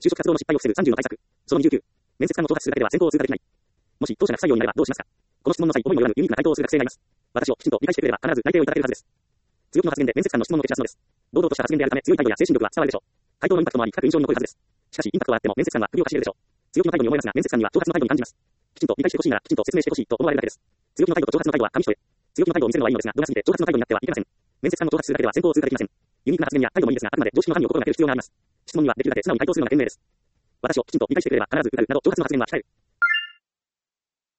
就職活動の失敗を防ぐ30の対策。その29。面接官を挑発するだけでは選考を通過できない。もし当社が不採用になればどうしますか。この質問の際、思いもよらぬユニークな回答をする学生がいます。私をきちんと理解してくれれば必ず内定をいただけるはずです。強気の発言で面接官の質問の蹴散らすのです。堂々とした発言であるため強い態度や精神力は伝わるでしょう。回答のインパクトもあり深く印象に残るはずです。しかしインパクトはあっても面接官は首をかしげるでしょう。強気の態度に思いますが面接官には挑発の態度に感じます。きちんと理解してほしいならきちんと説明してほしいと思われるだけです。強気の態度と挑発の態度は紙一重。強気の態度を見せるのはいいのですが度が過ぎて挑発の態度になってはいけません。面接官を挑発するだけでは選考を通過できません。ユニークな発言や態度もいいですがあくまで常識の範囲を心がける必要があります。質問にはできるだけ素直に回答するのが賢明です。私をきちんと理解してくれれば必ず受かるなど挑発の発言は控える。